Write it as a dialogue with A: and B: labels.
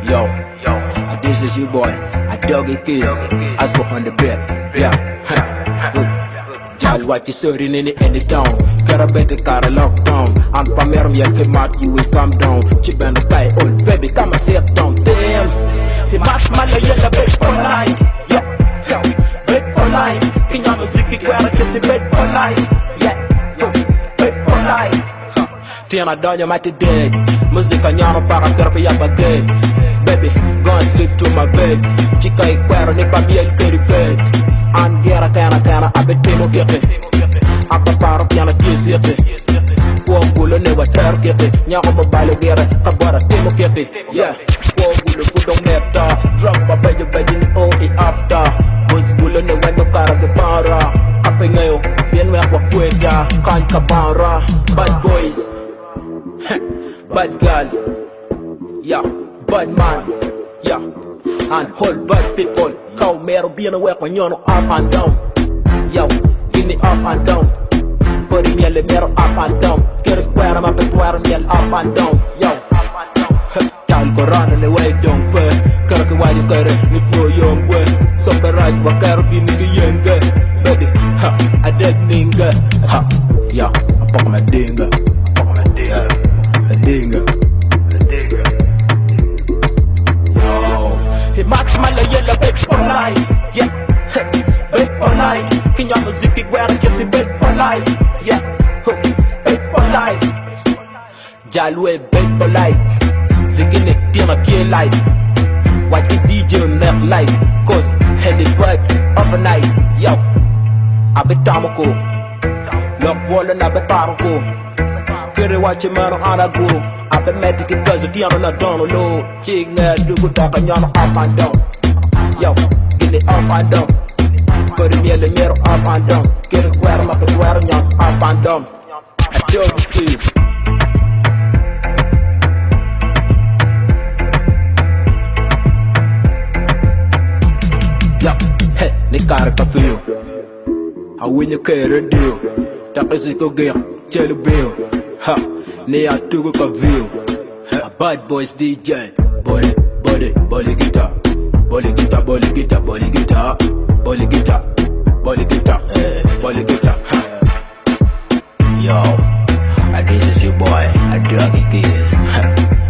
A: Yo, this is you boy, I dog it kiss. I smoke on the bed, yeah. Jal wipe the surgery in the town. Get a better car lockdown. And Pamerum ya came out, you will come down. Chip and the guy, old baby, come and sit down. Damn, he match my yellow bed for life. Yeah, bed for life. King of music, where I get the bed for life. Yeah, bed for life. Tiana down, you might be dead. Music and yama para therapy up again. Baby, go and sleep to my bed. Chica y cuero, ni pa' miel que bed. And get a cana, I bet Timo get it. Up a part of Yana kiss it. Walk will never turn get it. Nyama mobile get it. A bar of Timo get it. Yeah, walk will put on nectar. Drop a bed in only after. Was will never no car of the para. Up in nail, bien me aqua cueta. Can't cabara. Bad boys. Bad girl, yeah, bad man, yeah, and whole bad people. Cow mero being aware when you're up and down, yo, give me up and down. Put me a mero up and down. Get it where I'm up and where I'm up and down, yo. Y'all go run and away, don't pay. Kirk, why you got it? You go young way. Somebody right, what care of you, nigga, young girl. Baby, ha, I dead nigga, ha, yeah, I pop my dinger. A dinger. Yo, he match my yellow bed for life. Yeah, bed for life. Can you music where I get the bed for life? Yeah, bed for life. Jalwe bed for life. Zigging it, dear, kill life. Watch the DJ make life. Cause head is work overnight. Yo, I be Tamako. Look, Wallen, I be Parako. Get it, watch your man on a go. I've been mad to get cause of the other down low. Jig now, do good talk and you're up and down. Yo, get it up and down. Put it in the mirror up and down. Get it where I'm up and where I'm up and down. I do it, please. Yo, hey, they got it for you. I win your career deal. That is a go game, tell the bill. Ha, ne a tugu ka view. A bad boys DJ. Body guitar. Body guitar. Yo, this is your boy, I drug it is.